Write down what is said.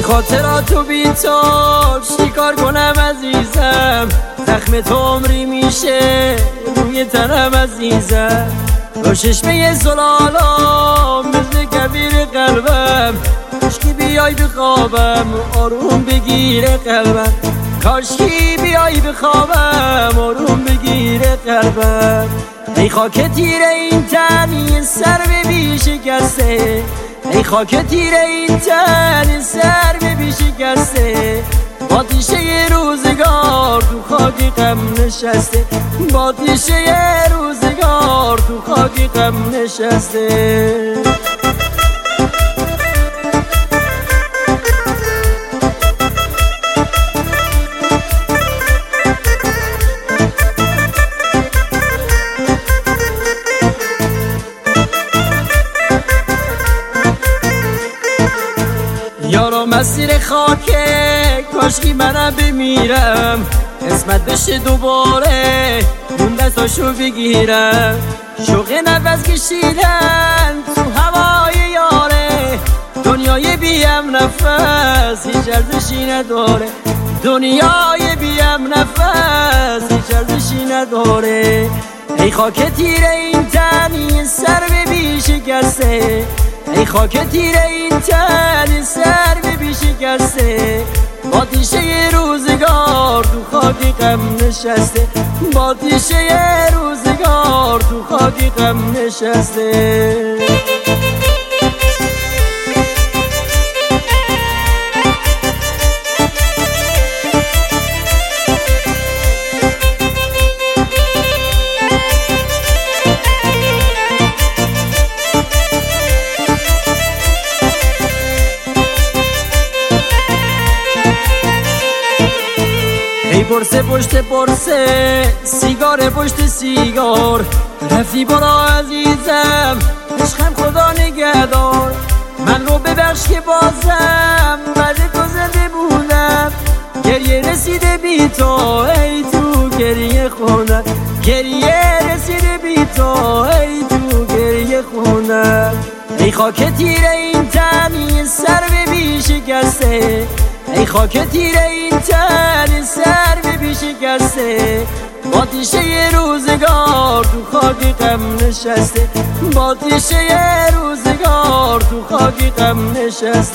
خاطراتو بی تو چیکار کنم عزیزم، زخم تو عمری میشه روی تنم عزیزم. با چشمه زلالام مثل کبیر قلبم، کاشکی بیای بخوابم آروم بگیره قلبم، کاشکی بیای بخوابم آروم بگیره قلبم. ای خاک تیره این تن سر به بی شکسته، ای خاک تیره این تن سر به بی شکسته، با تیشه روزگار تو خاک غم نشسته، با تیشه روزگار تو خاک غم نشسته. یارو مسیر خاکه کاشکی منم بمیرم، قسمت بشه دوباره اون دستاشو بگیرم. شوق نفس کشیدن تو هوای یاره، دنیای بیم نفس هیچ ارزشی نداره، دنیای بیم نفس هیچ ارزشی نداره. ای خاک تیره این تن سر به بی شکسته، ای خاک تیره این تن سر به بی شکسته، با تیشه روزگار تو خاک غم نشسته، با تیشه روزگار تو خاک غم نشسته. ای پرسه پشت پرسه سیگار پشت سیگار، رفتی برا عزیزم عشقم خدا نگهدار. من رو ببخش که بازم بعد تو زنده بودم، گریه رسیده بی تو ای تو گریه خوندم، گریه رسیده بی تو ای تو گریه خوندم. ای خاک تیره این تن سر به بی شکسته، ای خاک تیره این تن سر به بی شکسته، با تیشه روزگار تو خاک غم نشسته، با تیشه روزگار تو خاک غم نشسته.